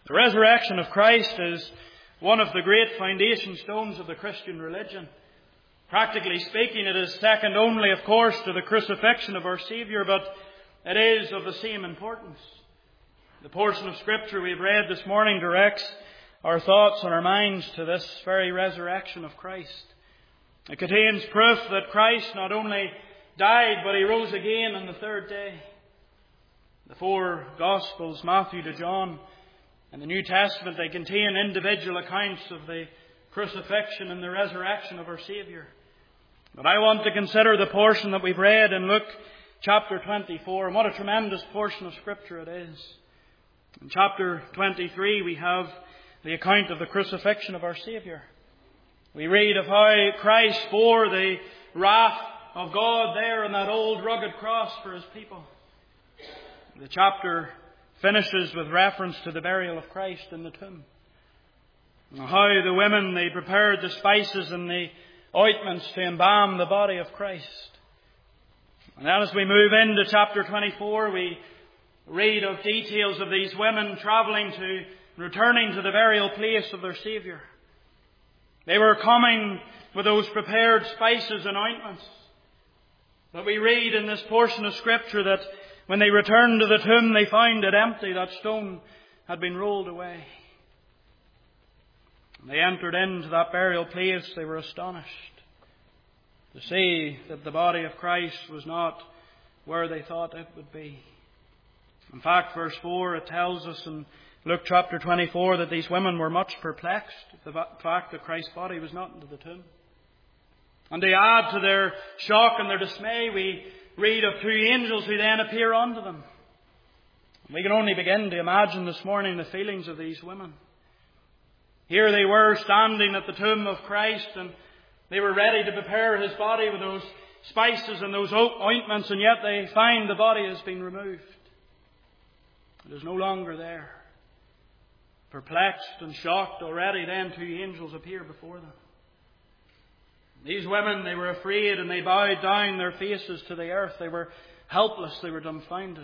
The resurrection of Christ is one of the great foundation stones of the Christian religion. Practically speaking, it is second only, of course, to the crucifixion of our Saviour, but it is of the same importance. The portion of Scripture we've read this morning directs our thoughts and our minds to this very resurrection of Christ. It contains proof that Christ not only died, but He rose again on the third day. The four Gospels, Matthew to John, and the New Testament, they contain individual accounts of the crucifixion and the resurrection of our Saviour. But I want to consider the portion that we've read in Luke chapter 24, and what a tremendous portion of Scripture it is. In chapter 23 we have the account of the crucifixion of our Saviour. We read of how Christ bore the wrath of God there on that old rugged cross for His people. The chapter finishes with reference to the burial of Christ in the tomb. And how the women, they prepared the spices and the ointments to embalm the body of Christ. And then as we move into chapter 24, we read of details of these women returning to the burial place of their Saviour. They were coming with those prepared spices and ointments. But we read in this portion of Scripture that when they returned to the tomb, they found it empty. That stone had been rolled away. When they entered into that burial place, they were astonished to see that the body of Christ was not where they thought it would be. In fact, verse 4, it tells us in Luke chapter 24 that these women were much perplexed at the fact that Christ's body was not in the tomb. And to add to their shock and their dismay, we read of two angels who then appear unto them. We can only begin to imagine this morning the feelings of these women. Here they were standing at the tomb of Christ, and they were ready to prepare His body with those spices and those ointments, and yet they find the body has been removed. It is no longer there. Perplexed and shocked already, then two angels appear before them. These women, they were afraid and they bowed down their faces to the earth. They were helpless. They were dumbfounded.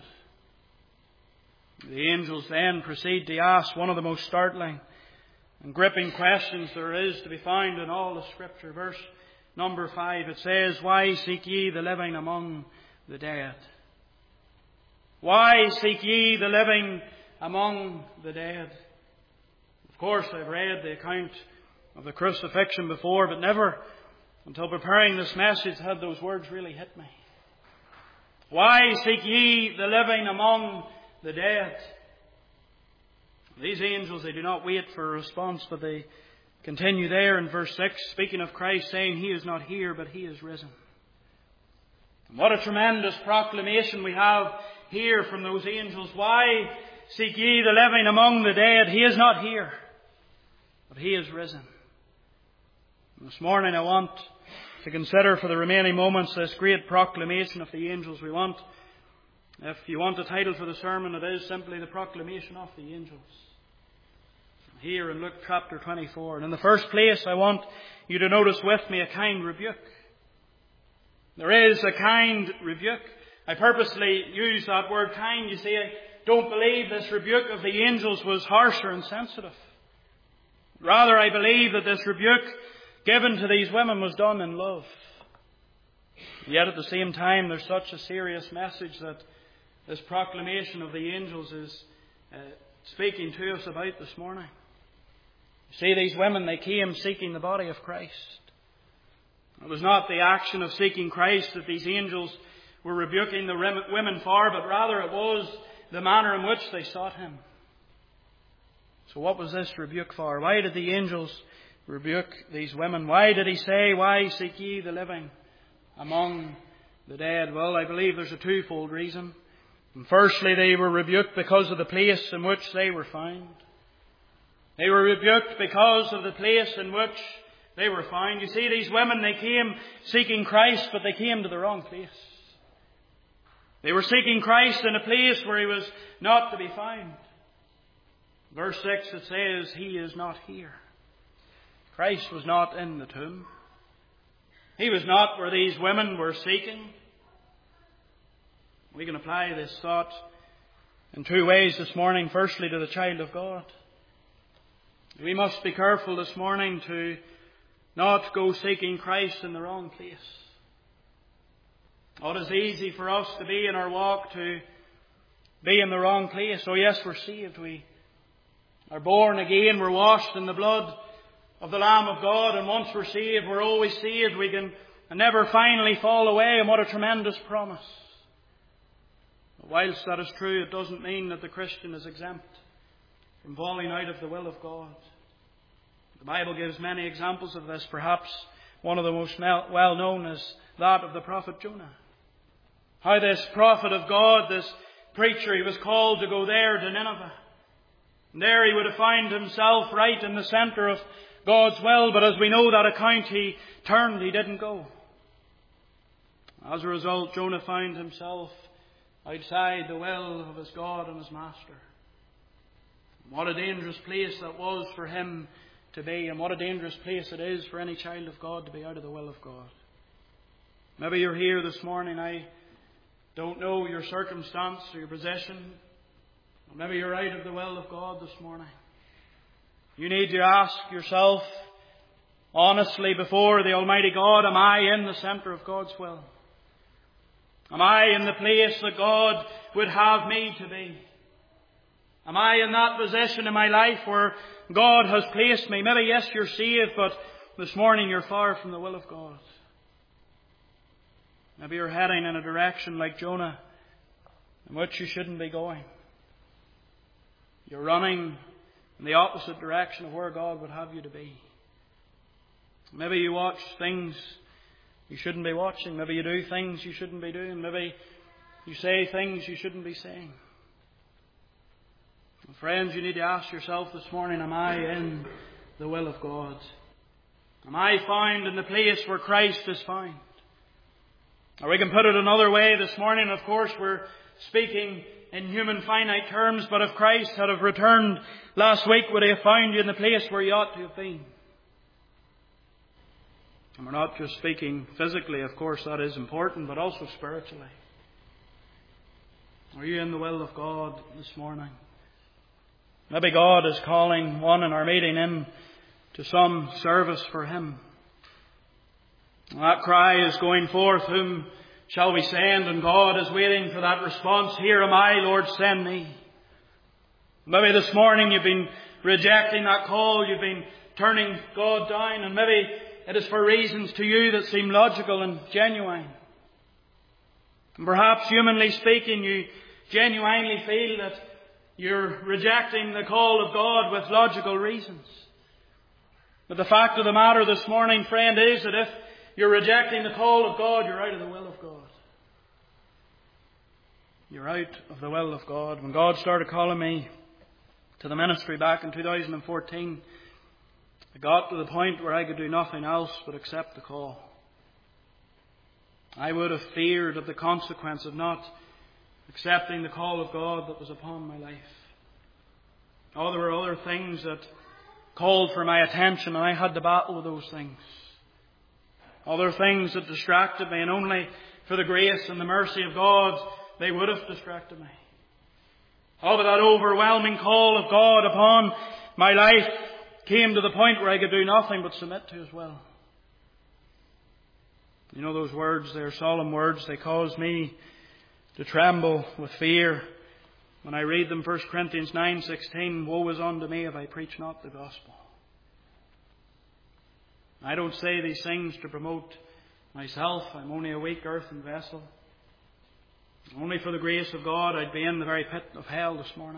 The angels then proceed to ask one of the most startling and gripping questions there is to be found in all the Scripture. Verse number 5, it says, "Why seek ye the living among the dead?" Why seek ye the living among the dead? Of course, I've read the account of the crucifixion before, but never until preparing this message had those words really hit me. Why seek ye the living among the dead? These angels, they do not wait for a response, but they continue there in verse 6, speaking of Christ, saying, "He is not here, but He is risen." And what a tremendous proclamation we have here from those angels. Why seek ye the living among the dead? He is not here, but He is risen. And this morning I want to consider for the remaining moments this great proclamation of the angels. If you want a title for the sermon, it is simply the proclamation of the angels. Here in Luke chapter 24. And in the first place, I want you to notice with me a kind rebuke. There is a kind rebuke. I purposely use that word kind. You see, I don't believe this rebuke of the angels was harsh or insensitive. Rather, I believe that this rebuke given to these women was done in love. Yet at the same time, there's such a serious message that this proclamation of the angels is speaking to us about this morning. You see, these women, they came seeking the body of Christ. It was not the action of seeking Christ that these angels were rebuking the women for, but rather it was the manner in which they sought Him. So what was this rebuke for? Why did the angels rebuke these women? Why did He say, "Why seek ye the living among the dead?" Well, I believe there's a twofold reason. And firstly, they were rebuked because of the place in which they were found. They were rebuked because of the place in which they were found. You see, these women, they came seeking Christ, but they came to the wrong place. They were seeking Christ in a place where He was not to be found. Verse 6, it says, "He is not here." Christ was not in the tomb. He was not where these women were seeking. We can apply this thought in two ways this morning. Firstly, to the child of God. We must be careful this morning to not go seeking Christ in the wrong place. Oh, it is easy for us to be in our walk to be in the wrong place. Oh yes, we're saved. We are born again. We're washed in the blood of the Lamb of God. And once we're saved, we're always saved. We can never finally fall away. And what a tremendous promise. But whilst that is true, it doesn't mean that the Christian is exempt from falling out of the will of God. The Bible gives many examples of this. Perhaps one of the most well known is that of the prophet Jonah. How this prophet of God, this preacher, he was called to go there to Nineveh. And there he would have found himself right in the centre of God's will. But as we know that account, he turned, he didn't go. As a result, Jonah found himself outside the will of his God and his Master. What a dangerous place that was for him to be, and what a dangerous place it is for any child of God to be out of the will of God. Maybe you're here this morning. I don't know your circumstance or your position. Or maybe you're out of the will of God this morning. You need to ask yourself honestly before the Almighty God, am I in the centre of God's will? Am I in the place that God would have me to be? Am I in that position in my life where God has placed me? Maybe yes, you're saved, but this morning you're far from the will of God. Maybe you're heading in a direction like Jonah in which you shouldn't be going. You're running in the opposite direction of where God would have you to be. Maybe you watch things you shouldn't be watching. Maybe you do things you shouldn't be doing. Maybe you say things you shouldn't be saying. Friends, you need to ask yourself this morning, am I in the will of God? Am I found in the place where Christ is found? Or we can put it another way this morning. Of course, we're speaking in human finite terms, but if Christ had have returned last week, would he have found you in the place where you ought to have been? And we're not just speaking physically, of course, that is important, but also spiritually. Are you in the will of God this morning? Maybe God is calling one in our meeting in to some service for Him. That cry is going forth, whom shall we send? And God is waiting for that response. Here am I, Lord, send me. Maybe this morning you've been rejecting that call. You've been turning God down. And maybe it is for reasons to you that seem logical and genuine. And perhaps, humanly speaking, you genuinely feel that you're rejecting the call of God with logical reasons. But the fact of the matter this morning, friend, is that if you're rejecting the call of God, you're out of the will of God. You're out of the will of God. When God started calling me to the ministry back in 2014, I got to the point where I could do nothing else but accept the call. I would have feared of the consequence of not accepting the call of God that was upon my life. Oh, there were other things that called for my attention, and I had to battle with those things. Other things that distracted me, and only for the grace and the mercy of God, they would have distracted me. Oh, but that overwhelming call of God upon my life came to the point where I could do nothing but submit to His will. You know those words, they're solemn words. They cause me to tremble with fear when I read them. 1 Corinthians 9:16, woe is unto me if I preach not the gospel. I don't say these things to promote myself. I'm only a weak earthen vessel. Only for the grace of God I'd be in the very pit of hell this morning.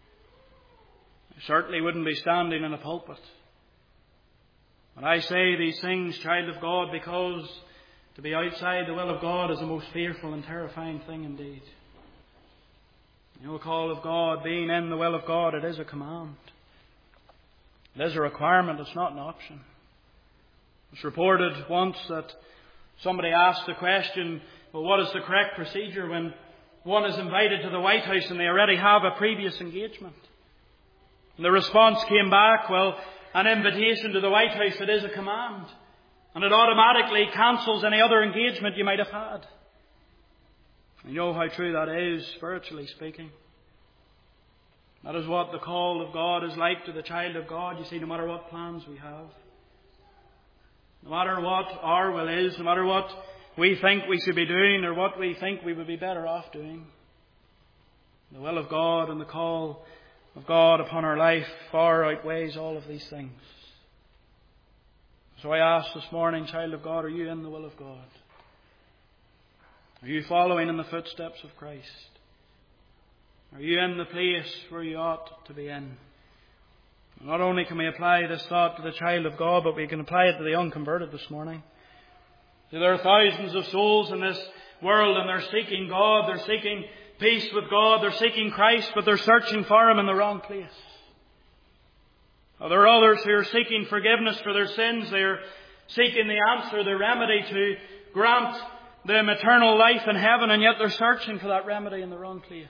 I certainly wouldn't be standing in a pulpit. But I say these things, child of God, because to be outside the will of God is the most fearful and terrifying thing indeed. You know, the call of God, being in the will of God, it is a command. It is a requirement, it's not an option. It's reported once that somebody asked the question, well, what is the correct procedure when one is invited to the White House and they already have a previous engagement? And the response came back, well, an invitation to the White House, it is a command. And it automatically cancels any other engagement you might have had. You know how true that is, spiritually speaking. That is what the call of God is like to the child of God. You see, no matter what plans we have, no matter what our will is, no matter what we think we should be doing or what we think we would be better off doing, the will of God and the call of God upon our life far outweighs all of these things. So I ask this morning, child of God, are you in the will of God? Are you following in the footsteps of Christ? Are you in the place where you ought to be in? Not only can we apply this thought to the child of God, but we can apply it to the unconverted this morning. See, there are thousands of souls in this world, and they're seeking God, they're seeking peace with God, they're seeking Christ, but they're searching for Him in the wrong place. There are others who are seeking forgiveness for their sins. They are seeking the answer, the remedy to grant them eternal life in heaven, and yet they're searching for that remedy in the wrong place.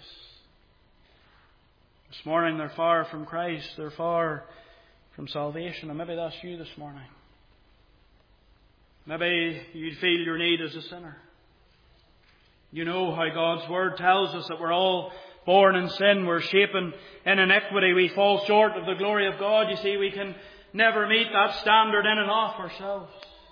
This morning they're far from Christ, they're far from salvation, and maybe that's you this morning. Maybe you feel your need as a sinner. You know how God's Word tells us that we're all born in sin, we're shapen in iniquity, we fall short of the glory of God. You see, we can never meet that standard in and of ourselves.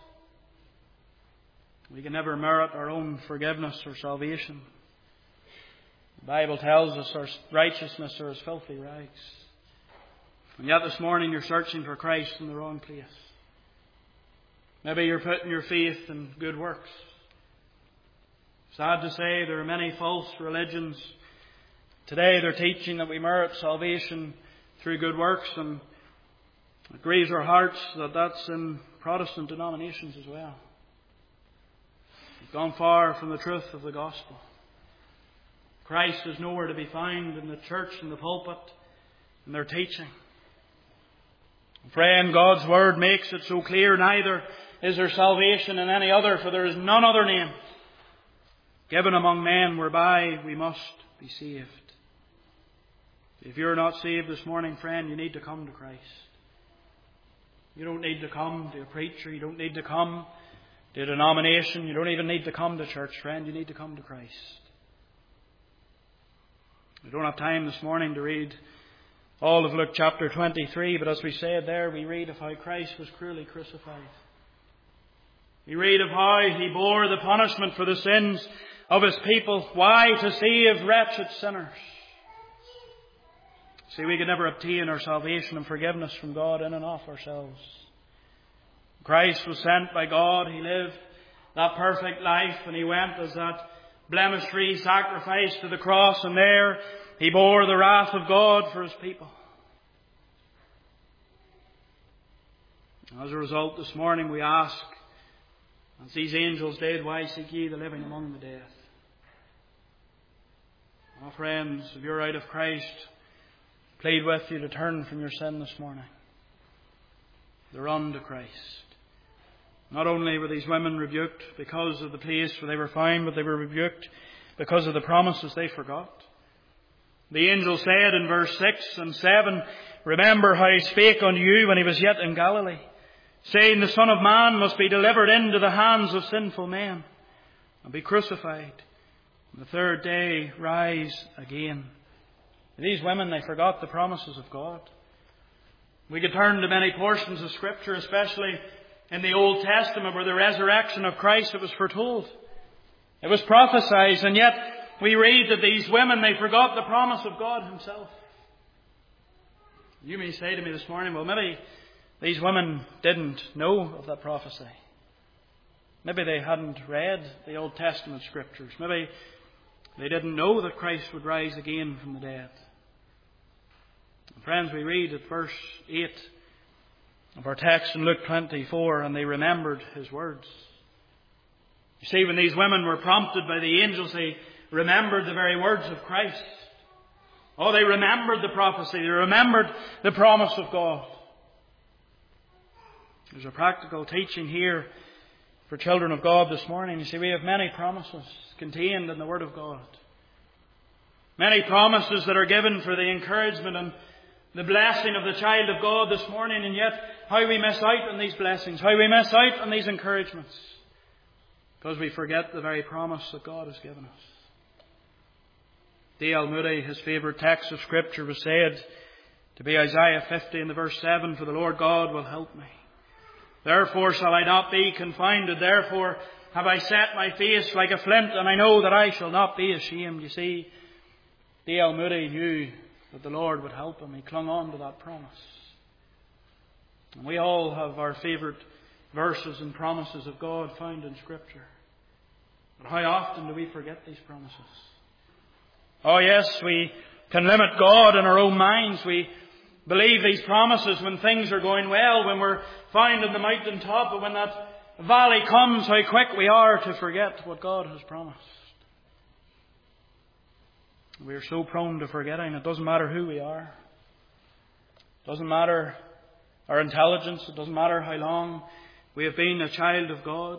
We can never merit our own forgiveness or salvation. The Bible tells us our righteousness are as filthy rags. And yet this morning you're searching for Christ in the wrong place. Maybe you're putting your faith in good works. Sad to say, there are many false religions. Today they're teaching that we merit salvation through good works, and it grieves our hearts that that's in Protestant denominations as well. We've gone far from the truth of the gospel. Christ is nowhere to be found in the church and the pulpit and their teaching. Friend, God's Word makes it so clear, neither is there salvation in any other, for there is none other name given among men whereby we must be saved. If you're not saved this morning, friend, you need to come to Christ. You don't need to come to a preacher. You don't need to come to a denomination. You don't even need to come to church, friend. You need to come to Christ. We don't have time this morning to read all of Luke chapter 23, but as we said there, we read of how Christ was cruelly crucified. We read of how He bore the punishment for the sins of His people. Why? To save wretched sinners. See, we could never obtain our salvation and forgiveness from God in and of ourselves. Christ was sent by God. He lived that perfect life, and He went as that blemish-free sacrifice to the cross, and there He bore the wrath of God for His people. As a result, this morning we ask, as these angels did, why seek ye the living among the dead? Oh, friends, if you're out of Christ, plead with you to turn from your sin this morning. To run to Christ. Not only were these women rebuked because of the place where they were found, but they were rebuked because of the promises they forgot. The angel said in verse 6 and 7, remember how He spake unto you when He was yet in Galilee, saying, the Son of Man must be delivered into the hands of sinful men, and be crucified, and the third day rise again. These women, they forgot the promises of God. We could turn to many portions of Scripture, especially in the Old Testament, where the resurrection of Christ, it was foretold. It was prophesied, and yet we read that these women, they forgot the promise of God Himself. You may say to me this morning, well, maybe these women didn't know of that prophecy. Maybe they hadn't read the Old Testament Scriptures. Maybe they didn't know that Christ would rise again from the dead. And friends, we read at verse 8 of our text in Luke 24, and they remembered His words. You see, when these women were prompted by the angels, they remembered the very words of Christ. Oh, they remembered the prophecy. They remembered the promise of God. There's a practical teaching here for children of God this morning. You see, we have many promises contained in the Word of God. Many promises that are given for the encouragement and the blessing of the child of God this morning, and yet how we miss out on these blessings, how we miss out on these encouragements, because we forget the very promise that God has given us. D.L. Moody, his favourite text of Scripture was said to be Isaiah 50 and the verse 7, "For the Lord God will help me. Therefore shall I not be confounded. Therefore have I set my face like a flint, and I know that I shall not be ashamed." You see, D.L. Moody knew that the Lord would help him. He clung on to that promise. And we all have our favourite verses and promises of God found in Scripture. But how often do we forget these promises? Oh yes, we can limit God in our own minds. We believe these promises when things are going well, when we're found on the mountain top, but when that valley comes, how quick we are to forget what God has promised. We are so prone to forgetting. It doesn't matter who we are. It doesn't matter our intelligence. It doesn't matter how long we have been a child of God.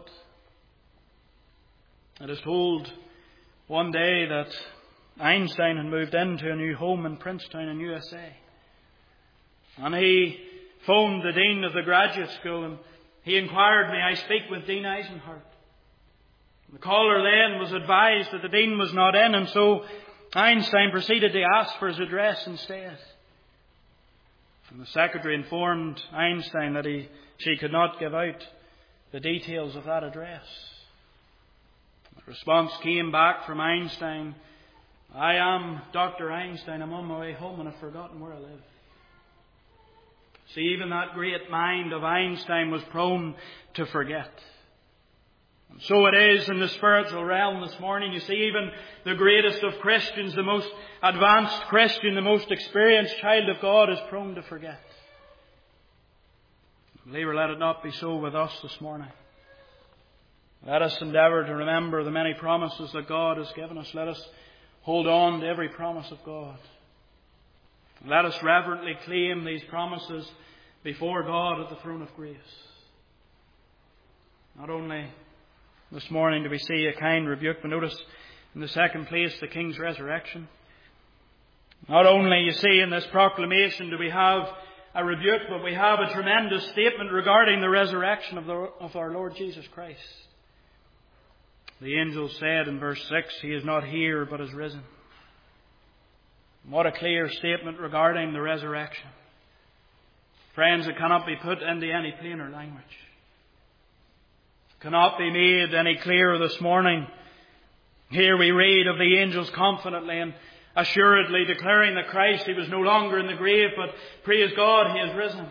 It is told one day that Einstein had moved into a new home in Princetown in USA. And he phoned the dean of the graduate school and he inquired, "May I speak with Dean Eisenhart?" The caller then was advised that the dean was not in, and so Einstein proceeded to ask for his address instead. And the secretary informed Einstein that she could not give out the details of that address. The response came back from Einstein, "I am Dr. Einstein. I'm on my way home and I've forgotten where I live." See, even that great mind of Einstein was prone to forget. And so it is in the spiritual realm this morning. You see, even the greatest of Christians, the most advanced Christian, the most experienced child of God is prone to forget. Believer, let it not be so with us this morning. Let us endeavour to remember the many promises that God has given us. Let us hold on to every promise of God. Let us reverently claim these promises before God at the throne of grace. Not only this morning do we see a kind rebuke, but notice in the second place the King's resurrection. Not only, you see, in this proclamation do we have a rebuke, but we have a tremendous statement regarding the resurrection of our Lord Jesus Christ. The angel said in verse 6, "He is not here, but is risen." What a clear statement regarding the resurrection. Friends, it cannot be put into any plainer language. It cannot be made any clearer this morning. Here we read of the angels confidently and assuredly declaring that Christ, He was no longer in the grave, but praise God, He has risen.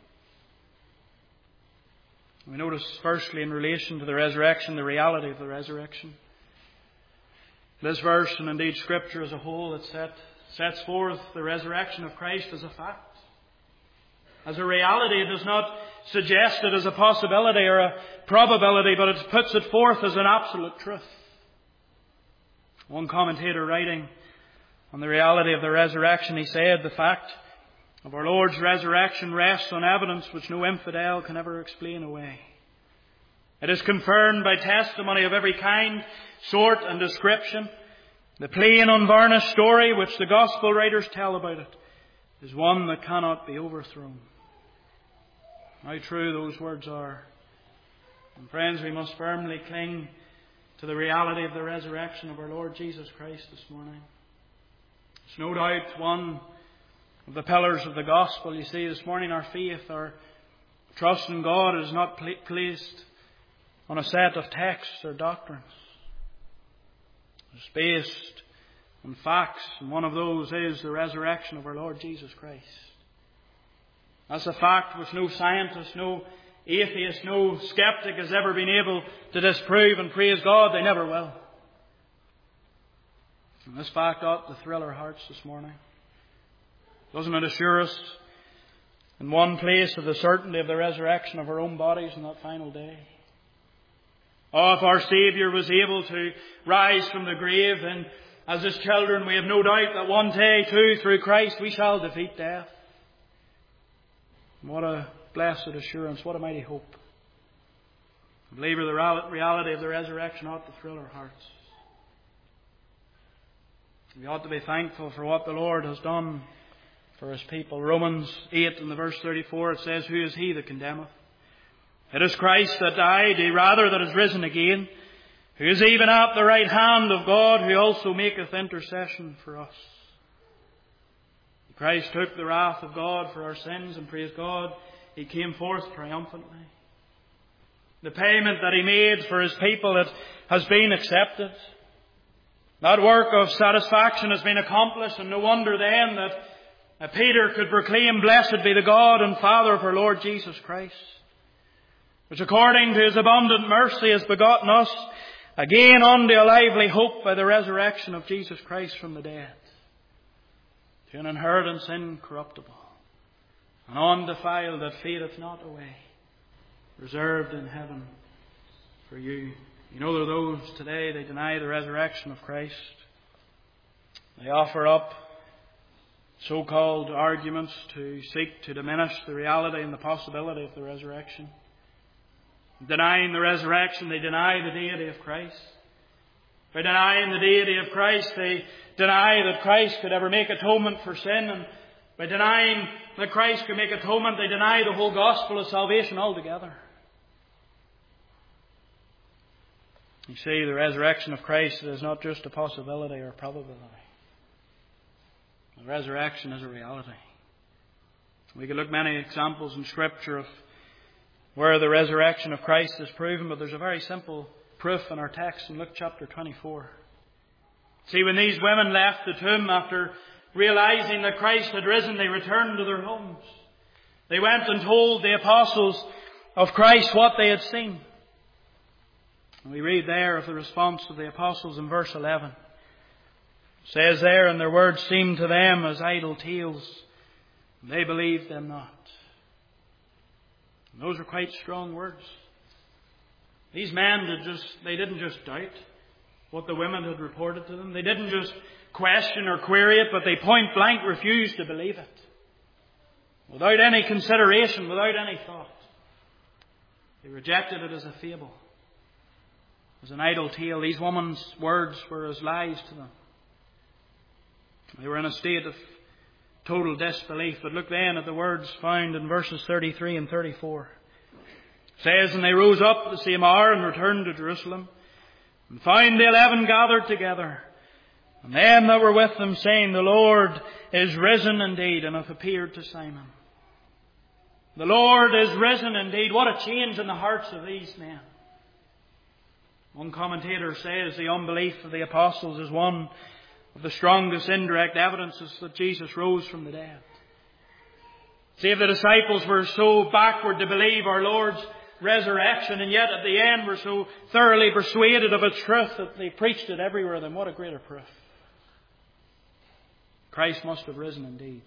We notice firstly in relation to the resurrection, the reality of the resurrection. This verse, and indeed Scripture as a whole, it sets forth the resurrection of Christ as a fact, as a reality. It does not suggest it as a possibility or a probability, but it puts it forth as an absolute truth. One commentator writing on the reality of the resurrection, he said, "The fact of our Lord's resurrection rests on evidence which no infidel can ever explain away. It is confirmed by testimony of every kind, sort and description. The plain, unvarnished story which the Gospel writers tell about it is one that cannot be overthrown." How true those words are. And friends, we must firmly cling to the reality of the resurrection of our Lord Jesus Christ this morning. It's no doubt one of the pillars of the gospel. You see, this morning our faith, our trust in God is not placed on a set of texts or doctrines. It's based on facts, and one of those is the resurrection of our Lord Jesus Christ. That's a fact which no scientist, no atheist, no skeptic has ever been able to disprove, and praise God, they never will. And this fact ought to thrill our hearts this morning. Doesn't it assure us in one place of the certainty of the resurrection of our own bodies on that final day? Oh, if our Saviour was able to rise from the grave, then as His children we have no doubt that one day too through Christ we shall defeat death. What a blessed assurance, what a mighty hope. Believer, the reality of the resurrection ought to thrill our hearts. We ought to be thankful for what the Lord has done for His people. Romans 8 in the verse 34, it says, "Who is he that condemneth? It is Christ that died, yea, rather that is risen again, who is even at the right hand of God, who also maketh intercession for us. Christ took the wrath of God for our sins, and praise God, He came forth triumphantly. The payment that He made for His people, it has been accepted. That work of satisfaction has been accomplished, and no wonder then that Peter could proclaim, "Blessed be the God and Father of our Lord Jesus Christ, which according to His abundant mercy has begotten us again unto a lively hope by the resurrection of Jesus Christ from the dead, to an inheritance incorruptible and undefiled that fadeth not away, reserved in heaven for you." You know, there are those today, they deny the resurrection of Christ. They offer up so-called arguments to seek to diminish the reality and the possibility of the resurrection. Denying the resurrection, they deny the deity of Christ. By denying the deity of Christ, they deny that Christ could ever make atonement for sin. And by denying that Christ could make atonement, they deny the whole gospel of salvation altogether. You see, the resurrection of Christ is not just a possibility or a probability. The resurrection is a reality. We could look many examples in Scripture of where the resurrection of Christ is proven, but there's a very simple proof in our text in Luke chapter 24. See, when these women left the tomb after realizing that Christ had risen, they returned to their homes. They went and told the apostles of Christ what they had seen. And we read there of the response of the apostles in verse 11. It says there, "And their words seemed to them as idle tales, and they believed them not." And those are quite strong words. These men they didn't just doubt what the women had reported to them. They didn't just question or query it, but they point blank refused to believe it. Without any consideration, without any thought. They rejected it as a fable, as an idle tale. These women's words were as lies to them. They were in a state of total disbelief. But look then at the words found in verses 33 and 34. It says, "And they rose up the same hour and returned to Jerusalem, and found the 11 gathered together, and them that were with them, saying, The Lord is risen indeed, and hath appeared to Simon." The Lord is risen indeed. What a change in the hearts of these men. One commentator says the unbelief of the apostles is one of the strongest indirect evidences that Jesus rose from the dead. See, if the disciples were so backward to believe our Lord's resurrection, and yet at the end were so thoroughly persuaded of its truth that they preached it everywhere, then what a greater proof. Christ must have risen indeed.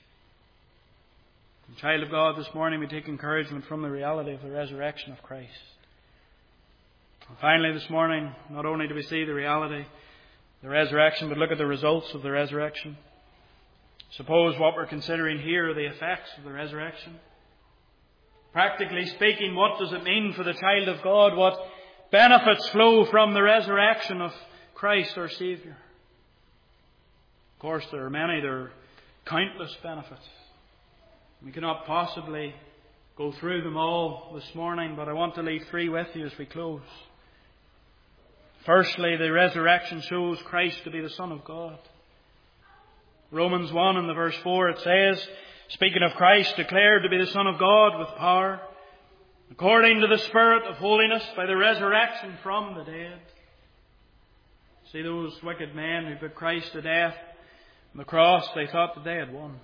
And child of God, this morning we take encouragement from the reality of the resurrection of Christ. And finally this morning, not only do we see the reality of the resurrection, but look at the results of the resurrection. Suppose what we're considering here are the effects of the resurrection. Practically speaking, what does it mean for the child of God? What benefits flow from the resurrection of Christ our Saviour? Of course, there are many. There are countless benefits. We cannot possibly go through them all this morning, but I want to leave 3 with you as we close. Firstly, the resurrection shows Christ to be the Son of God. Romans 1 and the verse 4, it says, speaking of Christ, declared to be the Son of God with power, according to the Spirit of holiness, by the resurrection from the dead. See, those wicked men who put Christ to death on the cross, they thought that they had won.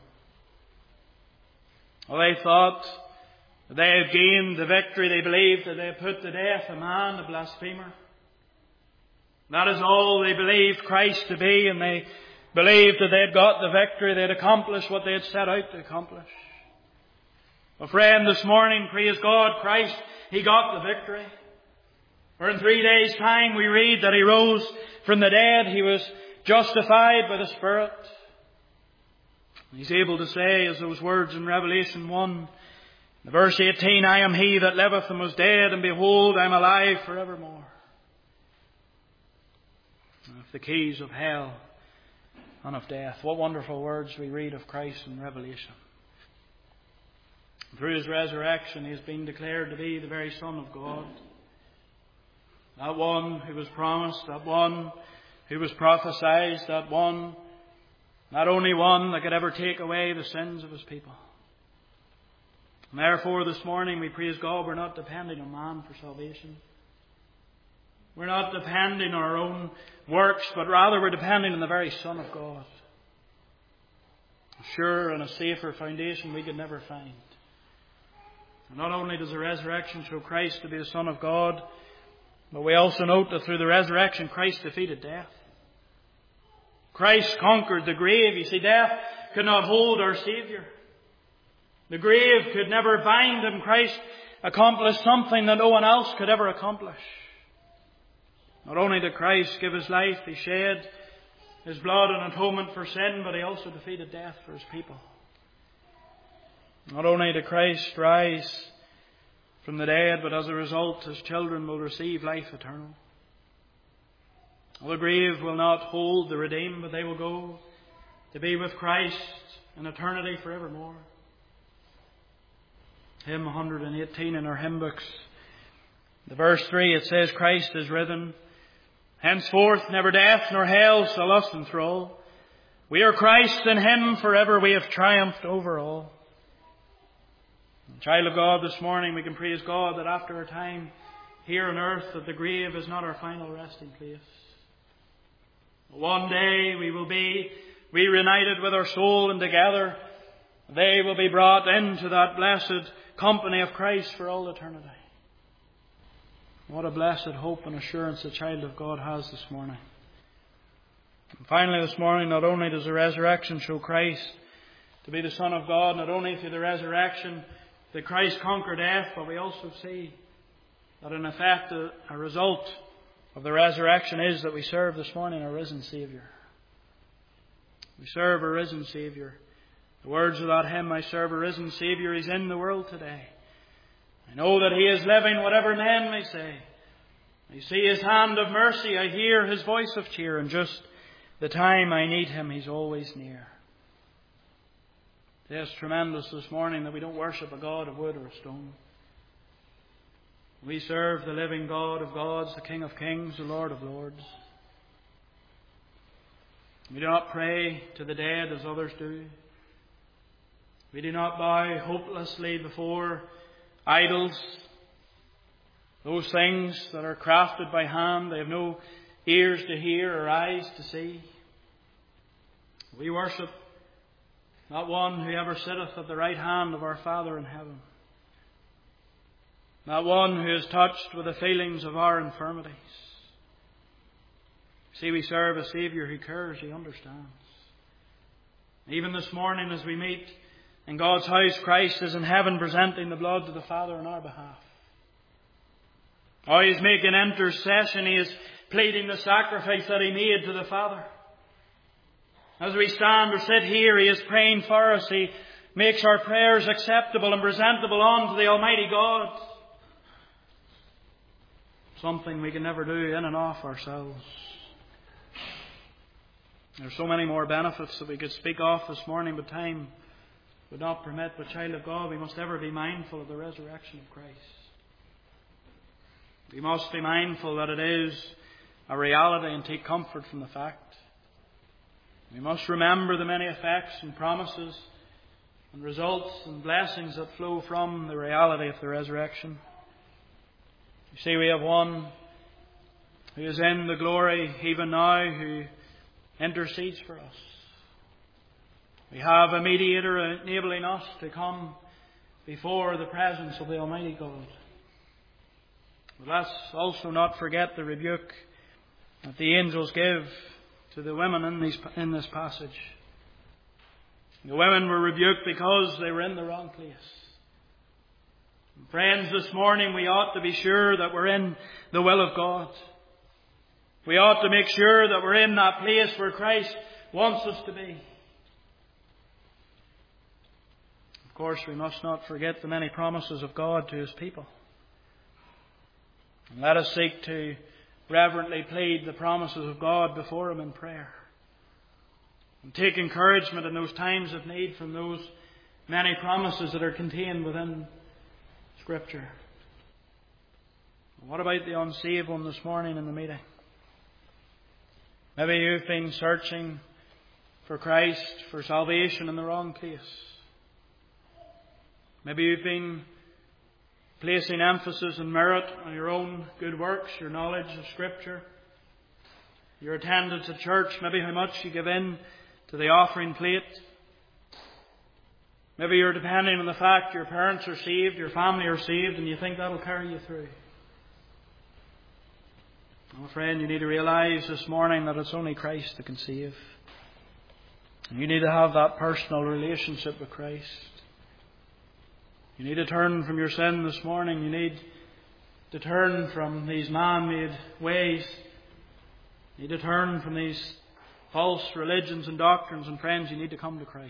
Well, they thought that they had gained the victory. They believed that they had put to death a man, a blasphemer. That is all they believed Christ to be, and they believed that they had got the victory. They had accomplished what they had set out to accomplish. Well, friend, this morning, praise God, Christ, He got the victory. For in 3 days' time we read that He rose from the dead. He was justified by the Spirit. He's able to say, as those words in Revelation 1, verse 18, I am He that liveth and was dead, and behold, I am alive forevermore. And with the keys of hell and of death. What wonderful words we read of Christ in Revelation. Through His resurrection, He has been declared to be the very Son of God. That one who was promised, that one who was prophesied, that one, not only one that could ever take away the sins of His people. And therefore this morning we praise God, we're not depending on man for salvation. We're not depending on our own works, but rather we're depending on the very Son of God. A surer and a safer foundation we could never find. And not only does the resurrection show Christ to be the Son of God, but we also note that through the resurrection Christ defeated death. Christ conquered the grave. You see, death could not hold our Saviour. The grave could never bind Him. Christ accomplished something that no one else could ever accomplish. Not only did Christ give His life, He shed His blood in atonement for sin, but He also defeated death for His people. Not only did Christ rise from the dead, but as a result His children will receive life eternal. The grave will not hold the redeemed, but they will go to be with Christ in eternity forevermore. Hymn 118 in our hymn books. The verse 3, it says, Christ is risen. Henceforth never death nor hell shall us enthrall. We are Christ, in Him forever we have triumphed over all. Child of God, this morning we can praise God that after our time here on earth, that the grave is not our final resting place. One day we will be reunited with our soul, and together they will be brought into that blessed company of Christ for all eternity. What a blessed hope and assurance the child of God has this morning. And finally this morning, not only does the resurrection show Christ to be the Son of God, not only through the resurrection that Christ conquered death, but we also see that in effect a result of the resurrection is that we serve this morning a risen Saviour. We serve a risen Saviour. The words of that hymn, I serve a risen Saviour, He's in the world today. I know that He is living, whatever men may say. I see His hand of mercy, I hear His voice of cheer, and just the time I need Him, He's always near. It is tremendous this morning that we don't worship a God of wood or a stone. We serve the living God of gods, the King of kings, the Lord of lords. We do not pray to the dead as others do. We do not bow hopelessly before idols, those things that are crafted by hand. They have no ears to hear or eyes to see. We worship not one who ever sitteth at the right hand of our Father in heaven. Not one who is touched with the feelings of our infirmities. See, we serve a Saviour who cares, He understands. Even this morning as we meet in God's house, Christ is in heaven presenting the blood to the Father on our behalf. Oh, He is making intercession. He is pleading the sacrifice that He made to the Father. As we stand or sit here, He is praying for us. He makes our prayers acceptable and presentable unto the Almighty God. Something we can never do in and of ourselves. There are so many more benefits that we could speak of this morning, but time would not permit. But child of God, we must ever be mindful of the resurrection of Christ. We must be mindful that it is a reality and take comfort from the fact. We must remember the many effects and promises and results and blessings that flow from the reality of the resurrection. You see, we have one who is in the glory even now, who intercedes for us. We have a mediator enabling us to come before the presence of the Almighty God. But let's also not forget the rebuke that the angels give to the women in this passage. The women were rebuked because they were in the wrong place. Friends, this morning we ought to be sure that we're in the will of God. We ought to make sure that we're in that place where Christ wants us to be. Of course, we must not forget the many promises of God to His people. And let us seek to reverently plead the promises of God before Him in prayer. And take encouragement in those times of need from those many promises that are contained within Scripture. What about the unsaved one this morning in the meeting? Maybe you've been searching for Christ, for salvation in the wrong place. Maybe you've been placing emphasis and merit on your own good works, your knowledge of Scripture, your attendance at church, maybe how much you give in to the offering plate. Maybe you're depending on the fact your parents are saved, your family are saved, and you think that'll carry you through. Oh, friend, you need to realize this morning that it's only Christ that can save. And you need to have that personal relationship with Christ. You need to turn from your sin this morning. You need to turn from these man-made ways. You need to turn from these false religions and doctrines. And friends, you need to come to Christ.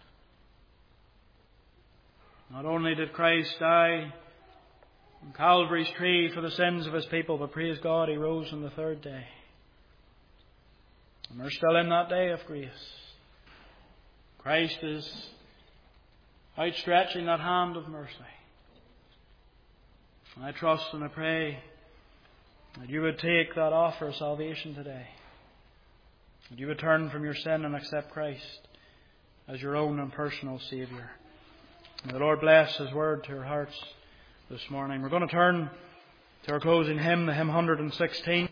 Not only did Christ die on Calvary's tree for the sins of His people, but praise God, He rose on the third day. And we're still in that day of grace. Christ is outstretching that hand of mercy. And I trust and I pray that you would take that offer of salvation today. That you would turn from your sin and accept Christ as your own and personal Saviour. May the Lord bless His word to your hearts this morning. We're going to turn to our closing hymn, the hymn 116.